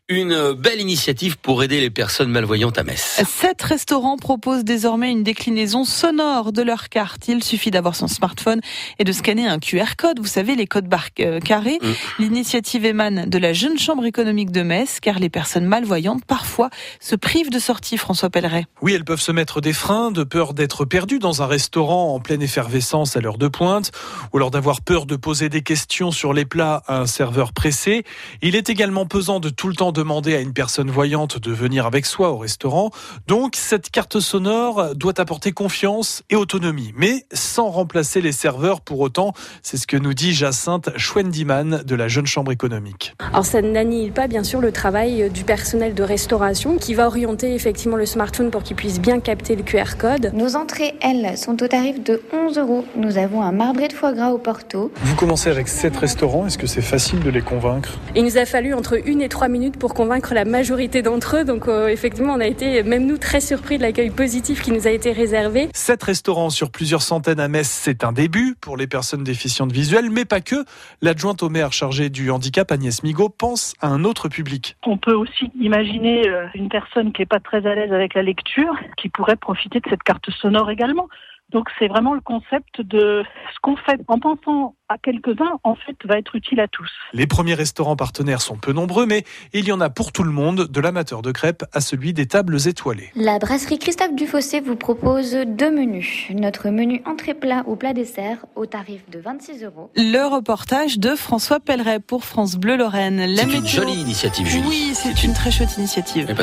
Une belle initiative pour aider les personnes malvoyantes à Metz. 7 restaurants proposent désormais une déclinaison sonore de leur carte. Il suffit d'avoir son smartphone et de scanner un QR code. Vous savez, les codes barres carrés. L'initiative émane de la Jeune Chambre économique de Metz, car les personnes malvoyantes, parfois, se privent de sortie, François Pelleret. Oui, elles peuvent se mettre des freins, de peur d'être perdues dans un restaurant en pleine effervescence à l'heure de pointe, ou alors d'avoir peur de poser des questions sur les plats à un serveur pressé. Il est également pesant de tout le temps demander à une personne voyante de venir avec soi au restaurant. Donc, cette carte sonore doit apporter confiance et autonomie, mais sans remplacer les serveurs pour autant. C'est ce que nous dit Jacinthe Schwendiman de la Jeune Chambre économique. Alors, ça n'annihile pas, bien sûr, le travail du personnel de restauration qui va orienter effectivement le smartphone pour qu'il puisse bien capter le QR code. Nos entrées, elles, sont au tarif de 11 €. Nous avons un marbré de foie gras au Porto. Vous commencez avec 7 restaurants. Est-ce que c'est facile de les convaincre ? Il nous a fallu entre 1 et 3 minutes pour convaincre la majorité d'entre eux. Donc effectivement, on a été, même nous, très surpris de l'accueil positif qui nous a été réservé. 7 restaurants sur plusieurs centaines à Metz, c'est un début pour les personnes déficientes visuelles, mais pas que. L'adjointe au maire chargée du handicap, Agnès Migaud, pense à un autre public. On peut aussi imaginer une personne qui n'est pas très à l'aise avec la lecture, qui pourrait profiter de cette carte sonore également. Donc c'est vraiment le concept de ce qu'on fait en pensant à quelques-uns, en fait, va être utile à tous. Les premiers restaurants partenaires sont peu nombreux, mais il y en a pour tout le monde, de l'amateur de crêpes à celui des tables étoilées. La brasserie Christophe Dufossé vous propose 2 menus. Notre menu entrée-plat ou plat dessert au tarif de 26 €. Le reportage de François Pelleret pour France Bleu Lorraine. C'est une jolie initiative, Julie. Oui, c'est une très chouette initiative.